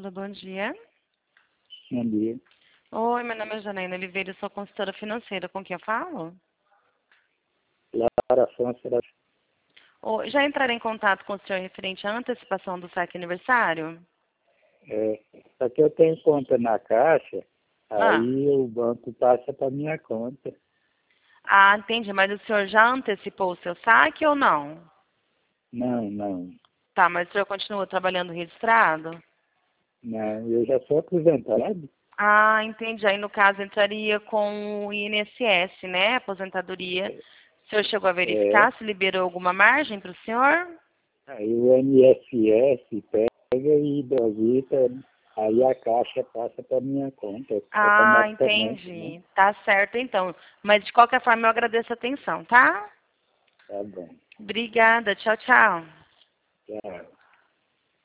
Alô, bom dia. Bom dia. Oi, meu nome é Janaína Oliveira, sou consultora financeira. Com quem eu falo? Lara Afonso da... Oi, já entraram em contato com o senhor referente à antecipação do saque aniversário? Só que eu tenho conta na Caixa, Ah, aí o banco passa para minha conta. entendi. Mas o senhor já antecipou o seu saque ou não? Não, não, Tá, mas o senhor continua trabalhando registrado? não, eu já sou aposentado. Ah, entendi. Aí, no caso, entraria com o INSS, né? Aposentadoria. O senhor chegou a É, verificar se liberou alguma margem para o senhor? aí o INSS pega e deposita, aí a Caixa passa para minha conta, Ah, automaticamente, né? entendi. Tá certo, então. Mas, de qualquer forma, eu agradeço a atenção, tá? Tá bom. Obrigada. Tchau, tchau. Tchau.